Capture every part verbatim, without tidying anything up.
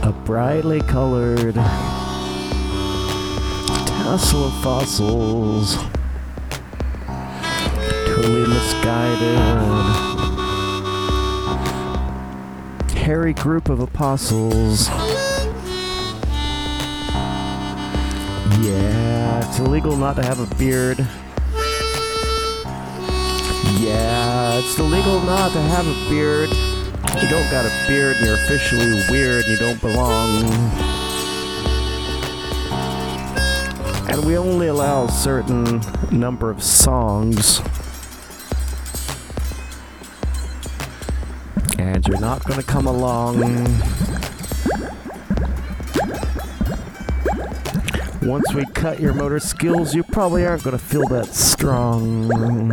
A brightly colored tassel of fossils, totally misguided, hairy group of apostles. Yeah, it's illegal not to have a beard. Yeah, it's illegal not to have a beard. You don't got a beard and you're officially weird and you don't belong. And we only allow a certain number of songs. And you're not gonna come along. Once we cut your motor skills, you probably aren't gonna feel that strong.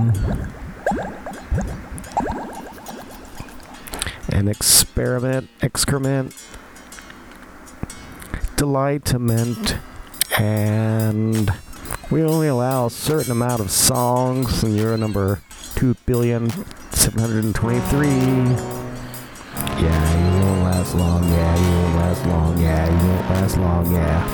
An experiment, excrement, delightment, and we only allow a certain amount of songs, and you're number two billion seven hundred twenty-three. Yeah, you won't last long, yeah, you won't last long, yeah, you won't last long, yeah.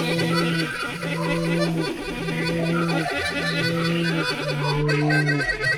Thank you.